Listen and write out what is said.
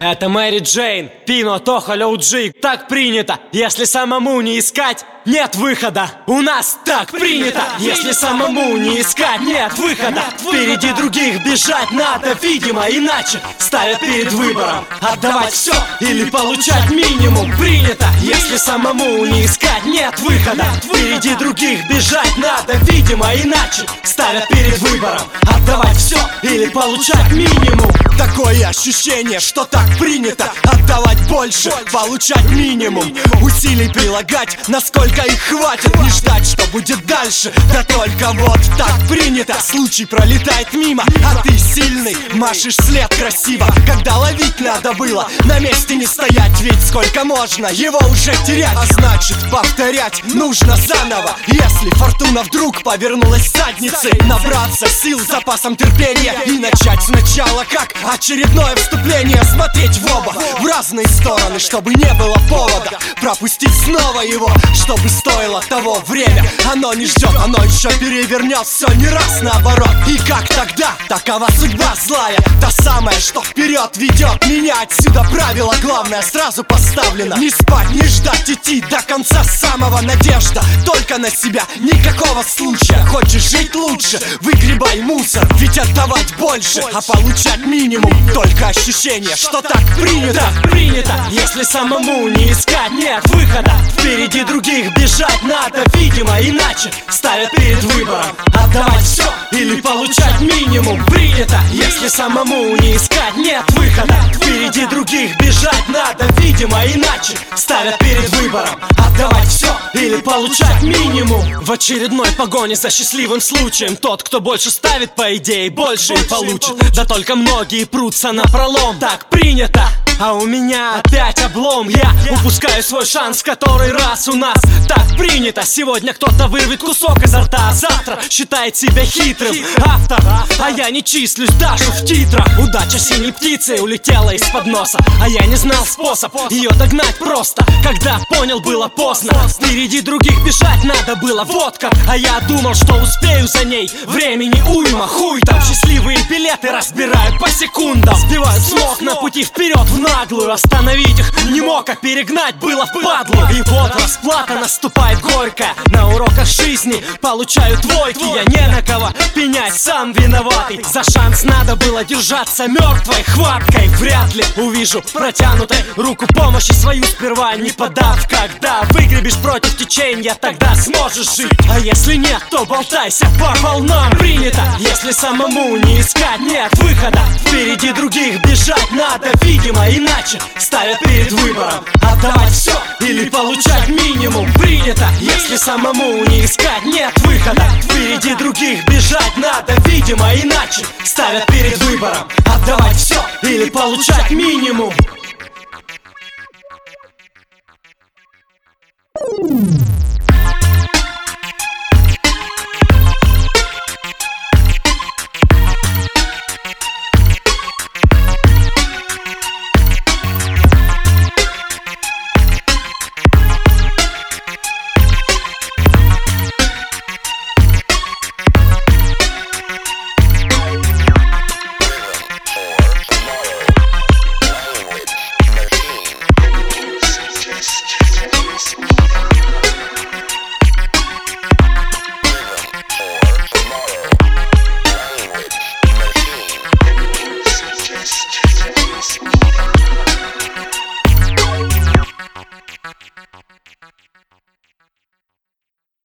Это Мэри Джейн, Пино, Тоха, Лоуджи. Так принято, если самому не искать, нет выхода. У нас так принято, если самому не искать, нет выхода. Впереди других бежать надо, видимо, иначе ставят перед выбором отдавать все или получать минимум. Принято, если самому не искать, нет выхода. Впереди других бежать надо, видимо, иначе ставят перед выбором отдавать все или получать минимум. Такое ощущение, что так принято отдавать больше, получать минимум. Усилий прилагать, насколько их хватит. Не ждать, что будет дальше, да только вот так принято. Случай пролетает мимо, а ты сильный, машешь след красиво. Когда ловить надо было, на месте не стоять. Ведь сколько можно его уже терять, а значит повторять нужно заново. Если фортуна вдруг повернулась задницей, набраться сил с запасом терпения и начать сначала, как очередное вступление. Смотреть в оба, в разные стороны, чтобы не было повода пропустить снова его, чтобы стоило того время. Оно не ждет, оно еще перевернет все не раз наоборот. И как тогда? Такова судьба злая, та самая, что вперед ведет меня. Отсюда правило главное сразу поставлено: не спать, не ждать, идти до конца самого. Надежда только на себя, никакого случая. Хочешь жить лучше, выгребай мусор, ведь отдавать больше, а получать минимум. Только ощущение, что так принято. Так принято, если самому не искать, нет выхода. Впереди других бежать надо, видимо, иначе ставят перед выбором отдавать все или получать минимум. Принято, если самому не искать, нет выхода. Впереди других бежать надо, видимо, иначе ставят перед выбором отдавать все или получать минимум. В очередной погоне за счастливым случаем тот, кто больше ставит, по идее, больше и получит. Да только многие прутся напролом. Так принято, а у меня опять облом. Я упускаю свой шанс в который раз. У нас так принято. Сегодня кто-то вырвет кусок изо рта, а завтра считает себя хитрым автор, а я не числюсь даже в титрах. Удача синей птицей улетела из-под носа, а я не знал способ ее догнать просто. Когда понял, было поздно. Впереди других бежать надо было, вот как. А я думал, что успею за ней. Времени уйма, хуй там. Счастливые билеты разбирают по секундам, сбивают с ног на пути вперед в наглую. Остановить их не мог, а перегнать было впадлу. И вот расплата наступает горькая. На уроках жизни получаю двойки. Я не на кого пенять, сам виноватый. За шанс надо было держаться мертвой хваткой. Вряд ли увижу протянутой руку помощи свою сперва не подав. Когда выгребешь против течения, тогда сможешь жить. А если нет, то болтайся по волнам. Принято, если самому не искать, нет выхода. Впереди других бежать надо, видимо, иначе ставят перед выбором отдавать все или получать минимум. Принято, если самому не искать, нет выхода. Впереди других бежать надо, видимо, иначе ставят перед выбором отдавать все или получать минимум.